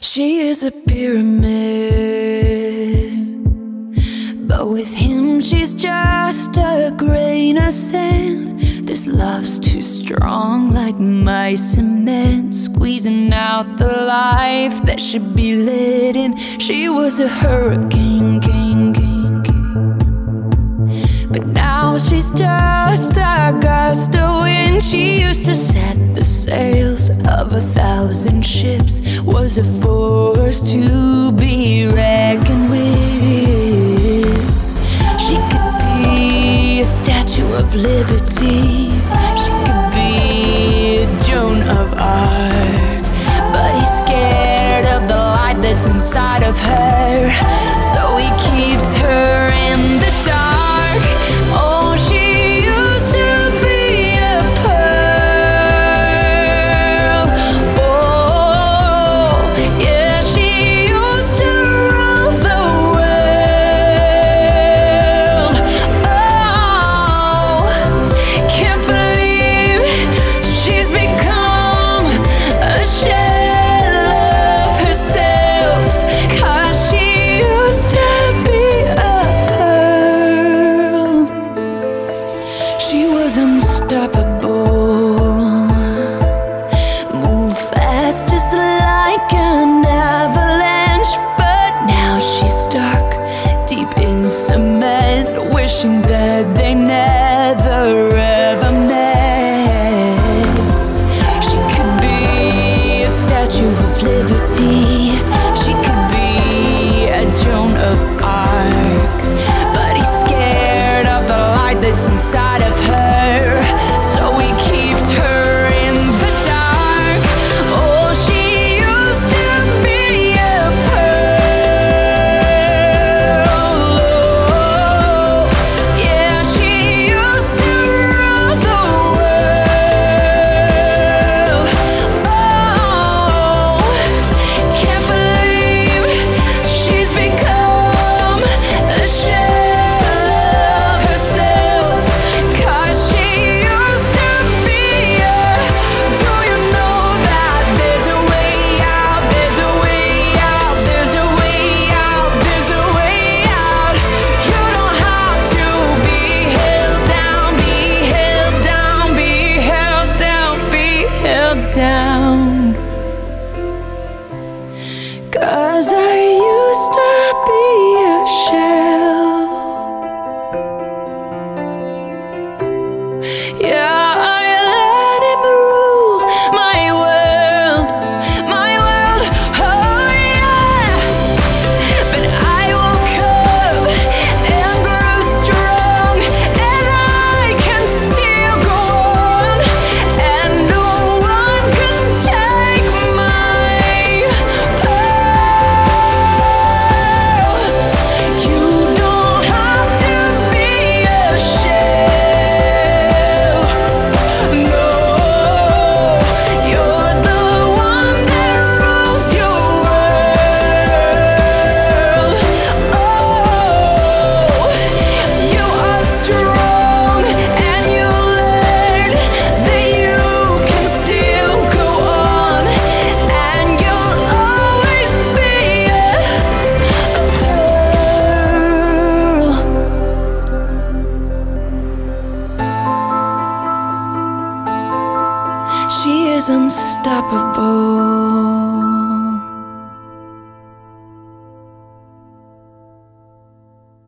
She is a pyramid, but with him she's just a grain of sand. This love's too strong, like my cement, squeezing out the life that should be lit in. She was a hurricane, but now she's just a gust of wind. She used to set the sails of 1,000 ships, was a force to be reckoned with. She could be a Statue of Liberty, she could be a Joan of Arc, but he's scared of the light that's inside of her, so he keeps her in the dark. Oh, she used to be a pearl. Oh, yeah, she used to rule the world. Oh, can't believe she's become a shell of herself, 'cause she used to be a pearl. She was unstoppable, move fast just like an avalanche, but now she's stuck deep in cement, wishing that they never ever met. She could be a Statue of Liberty, she could be a Joan of Arc, but he's scared of the light that's inside of her, so he keeps her in the dark. Oh, she used to be a pearl. Oh, yeah, she used to rule the world. Oh, can't believe she's become a shell of herself, 'cause she used to be a. Do you know that there's a way out, there's a way out, there's a way out, there's a way out. You don't have to be held down, be held down, be held down, be held down. 'Cause I